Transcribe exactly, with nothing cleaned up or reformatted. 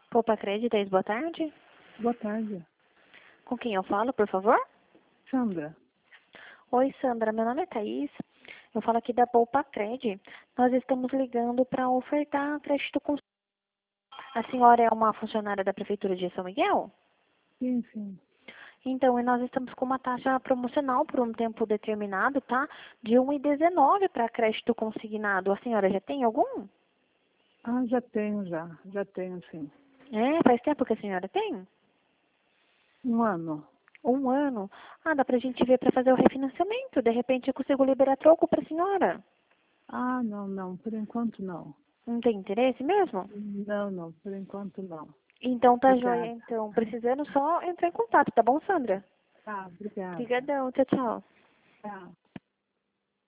Poupa Créditos, boa tarde. Boa tarde. Com quem eu falo, por favor? Sandra. Oi, Sandra. Meu nome é Thaís. Eu falo aqui da Poupa Cred. Nós estamos ligando para ofertar crédito com... A senhora é uma funcionária da Prefeitura de São Miguel? Sim, sim. Então, e nós estamos com uma taxa promocional por um tempo determinado, tá? De um e dezenove para crédito consignado. A senhora já tem algum? Ah, já tenho, já. Já tenho, sim. É, faz tempo que a senhora tem? Um ano. Um ano? Ah, dá pra gente ver para fazer o refinanciamento. De repente eu consigo liberar troco para a senhora. Ah, não, não. Por enquanto, não. Não tem interesse mesmo? Não, não. Por enquanto, não. Então tá joia. Obrigada. Então, precisando só entrar em contato, tá bom, Sandra? Tá, obrigada. Obrigadão. Tchau, tchau. Tá.